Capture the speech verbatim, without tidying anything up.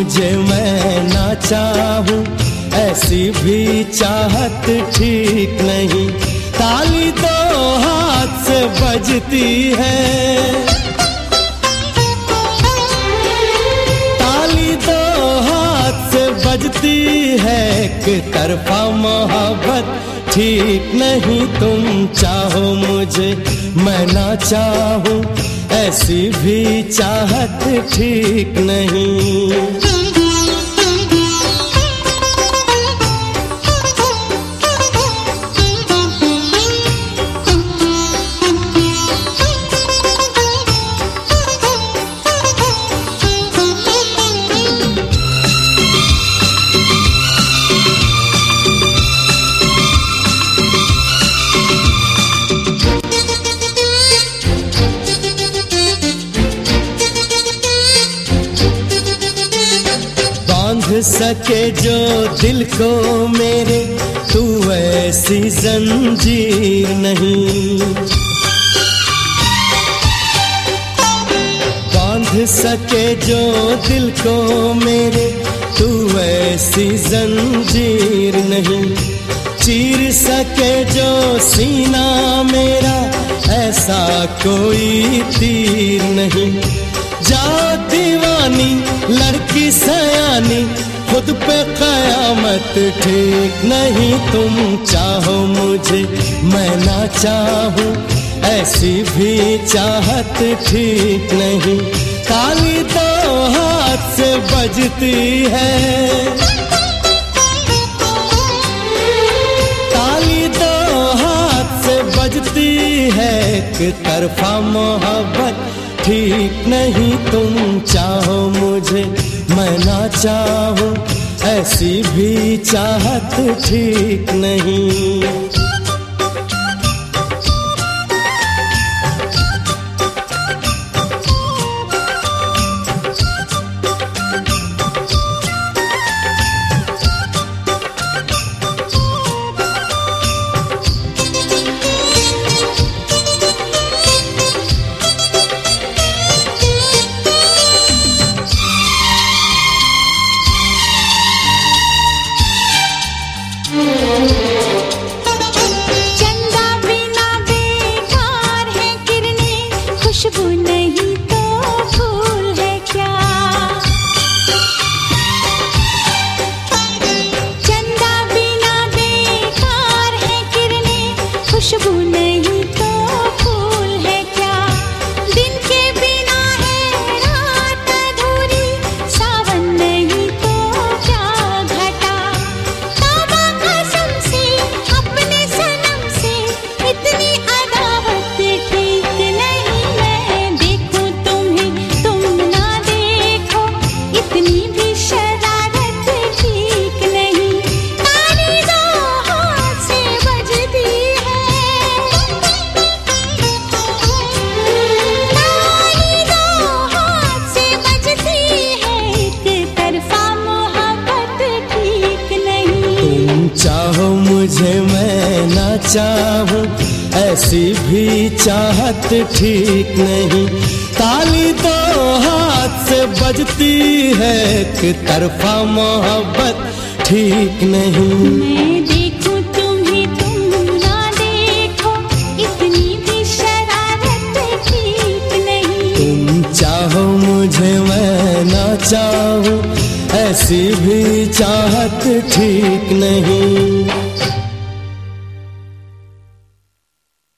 मुझे मैं ना चाहूं, ऐसी भी चाहत ठीक नहीं। ताली दो हाथ से बजती है, ताली दो हाथ से बजती है, एक तरफा मोहब्बत ठीक नहीं। तुम चाहो मुझे मैं ना चाहूं, ऐसी भी चाहत ठीक नहीं। सके जो दिल को मेरे, तू ऐसी जंजीर नहीं। बांध सके जो दिल को मेरे, तू ऐसी जंजीर नहीं। चीर सके जो सीना मेरा, ऐसा कोई तीर नहीं। जाओ दीवानी लड़की सयानी, खुद पे कयामत ठीक नहीं। तुम चाहो मुझे मैं ना चाहूं, ऐसी भी चाहत ठीक नहीं। ताली दो हाथ से बजती है, ताली दो हाथ से बजती है, एक तरफा मोहब्बत ठीक नहीं। तुम चाहो मुझे मैं ना चाहूं, ऐसी भी चाहत ठीक नहीं। चाहो मुझे मैं ना चाहूं, ऐसी भी चाहत ठीक नहीं। ताली दो हाथ से बजती है, एक तरफा मोहब्बत ठीक नहीं। मैं देखूं तुम्हें तुम ना देखो, इतनी भी शरारत ठीक नहीं। तुम चाहो मुझे मैं ना चाहूं, ऐसी भी चाहत ठीक नहीं।